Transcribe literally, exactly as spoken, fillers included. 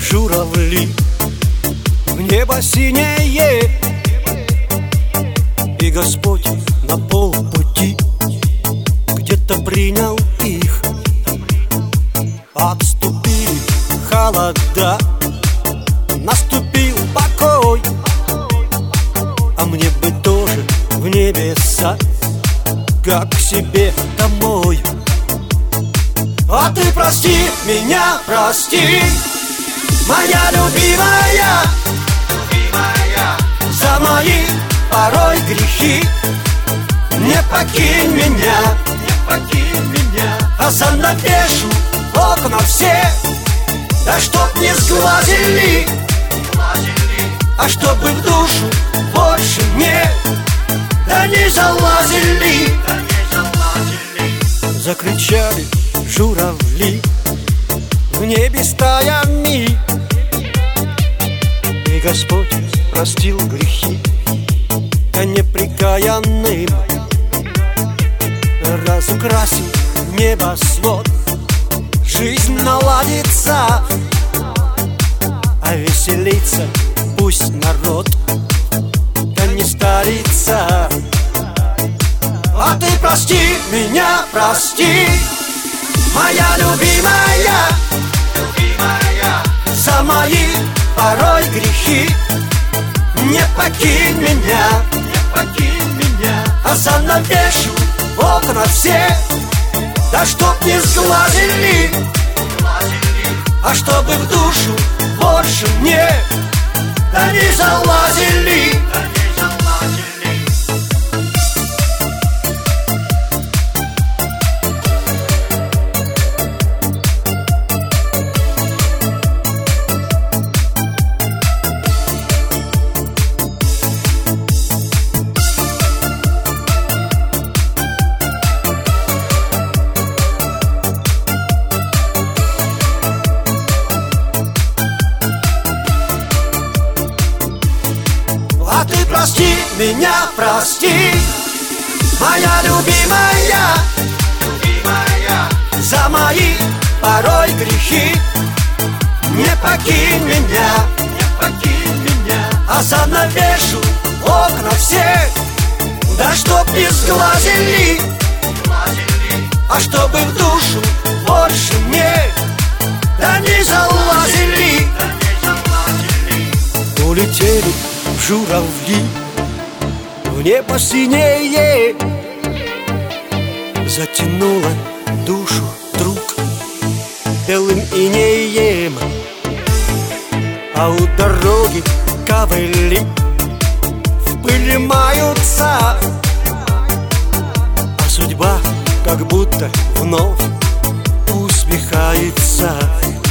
журавли в небо синее, и Господь на полпути где-то принял их. Отступили холода, наступил покой, а мне бы тоже в небеса, как к себе домой. А ты прости меня, прости, моя любимая, любимая, за мои порой грехи. Не покинь меня, не покинь меня, а занавешу окна все, да чтоб не сглазили, а чтобы в душу больше мне да не залазили, да не залазили. Закричали журавли в небе стаями, и Господь простил грехи да неприкаянным, разукрасил небосвод, жизнь наладится, а веселится пусть народ, да не старится. А ты прости меня, прости, моя любимая, любимая, за мои порой грехи. Не покинь меня, не покинь меня, а занавешу окна все, да чтоб не сглазили, а чтобы в душу больше мне да не залазили, да не залазили. А ты прости меня, прости, моя любимая, любимая, за мои порой грехи. Не покинь меня, не покинь меня, а занавешу окна все, да чтоб не сглазили, а чтобы в душу больше мне да не залазили, да не залазили. Улетели журавли в небо синее, затянула душу вдруг белым инеем, а у дороги ковыли в пыли маются, а судьба как будто вновь усмехается.